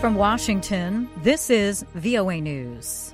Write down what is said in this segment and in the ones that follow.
From Washington, this is VOA News.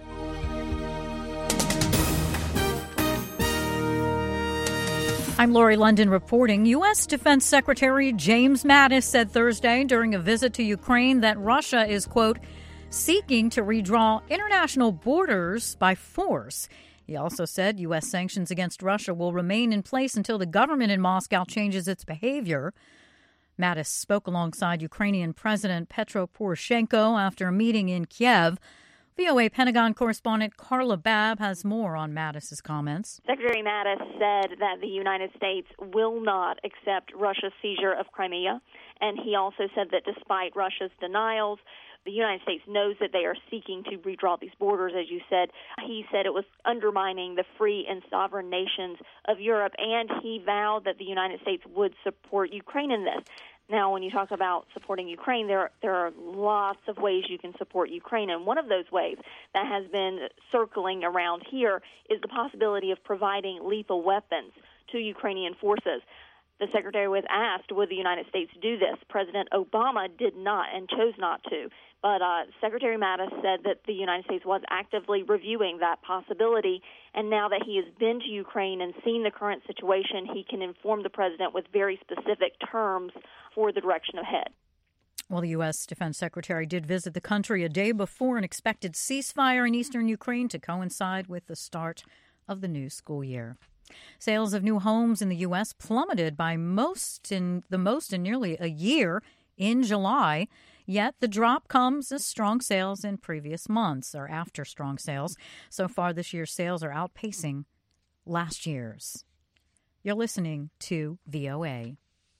I'm Lori London reporting. U.S. Defense Secretary James Mattis said Thursday during a visit to Ukraine that Russia is, quote, seeking to redraw international borders by force. He also said U.S. sanctions against Russia will remain in place until the government in Moscow changes its behavior. Mattis spoke alongside Ukrainian President Petro Poroshenko after a meeting in Kiev. VOA Pentagon correspondent Carla Babb has more on Mattis's comments. Secretary Mattis said that the United States will not accept Russia's seizure of Crimea, and he also said that despite Russia's denials, the United States knows that they are seeking to redraw these borders, as you said. He said it was undermining the free and sovereign nations of Europe, and he vowed that the United States would support Ukraine in this. Now, when you talk about supporting Ukraine, there are lots of ways you can support Ukraine, and one of those ways that has been circling around here is the possibility of providing lethal weapons to Ukrainian forces. The Secretary was asked, would the United States do this? President Obama did not and chose not to. But Secretary Mattis said that the United States was actively reviewing that possibility, and now that he has been to Ukraine and seen the current situation, he can inform the president with very specific terms for the direction ahead. Well, the U.S. Defense Secretary did visit the country a day before an expected ceasefire in eastern Ukraine to coincide with the start of the new school year. Sales of new homes in the U.S. plummeted by the most in nearly a year in July. Yet the drop comes as strong sales in previous months, or after strong sales. So far this year's sales are outpacing last year's. You're listening to VOA.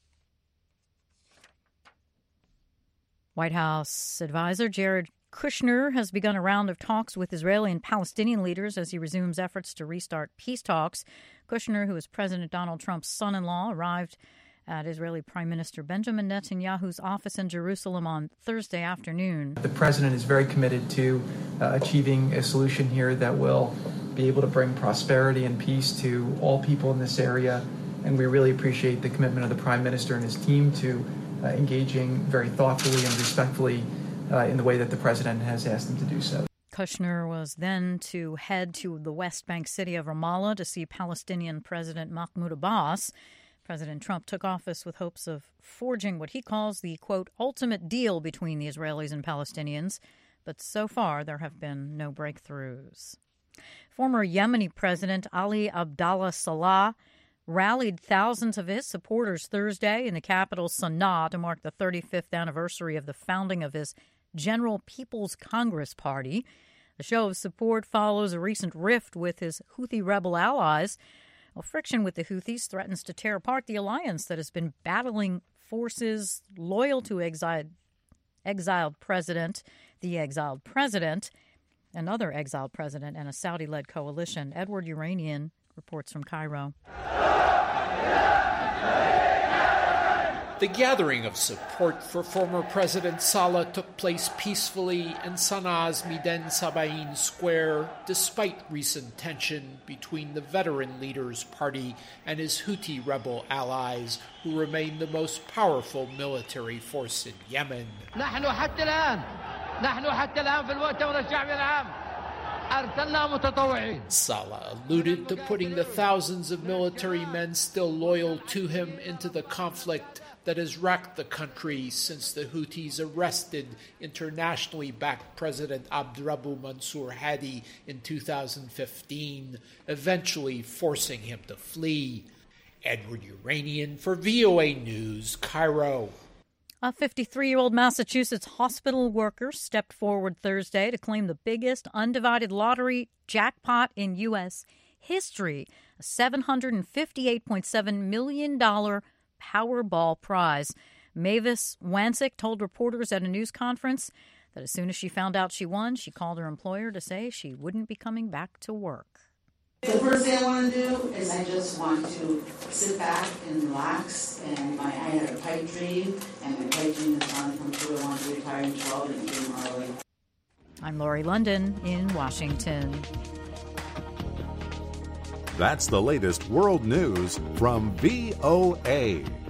White House advisor Jared Kushner has begun a round of talks with Israeli and Palestinian leaders as he resumes efforts to restart peace talks. Kushner, who is President Donald Trump's son-in-law, arrived at Israeli Prime Minister Benjamin Netanyahu's office in Jerusalem on Thursday afternoon. The president is very committed to achieving a solution here that will be able to bring prosperity and peace to all people in this area, and we really appreciate the commitment of the Prime Minister and his team to engaging very thoughtfully and respectfully in the way that the president has asked them to do so. Kushner was then to head to the West Bank city of Ramallah to see Palestinian President Mahmoud Abbas. President Trump took office with hopes of forging what he calls the, quote, ultimate deal between the Israelis and Palestinians, but so far there have been no breakthroughs. Former Yemeni President Ali Abdallah Saleh rallied thousands of his supporters Thursday in the capital Sana'a to mark the 35th anniversary of the founding of his General People's Congress Party. The show of support follows a recent rift with his Houthi rebel allies. Well, friction with the Houthis threatens to tear apart the alliance that has been battling forces loyal to the exiled president, another exiled president, and a Saudi-led coalition. Edward Uranian reports from Cairo. The gathering of support for former President Saleh took place peacefully in Sana'a's Miden Sabain Square, despite recent tension between the veteran leader's party and his Houthi rebel allies, who remain the most powerful military force in Yemen. Saleh alluded to putting the thousands of military men still loyal to him into the conflict that has racked the country since the Houthis arrested internationally backed President Abdrabbuh Mansour Hadi in 2015, eventually forcing him to flee. Edward Uranian for VOA News, Cairo. A 53-year-old Massachusetts hospital worker stepped forward Thursday to claim the biggest undivided lottery jackpot in U.S. history, a $758.7 million Powerball prize. Mavis Wancic told reporters at a news conference that as soon as she found out she won, she called her employer to say she wouldn't be coming back to work. The first thing I want to do is I just want to sit back and relax. And I had a pipe dream, and my pipe dream is on from true. I want to retire in 12 and it came early. I'm Lori London in Washington. That's the latest world news from VOA.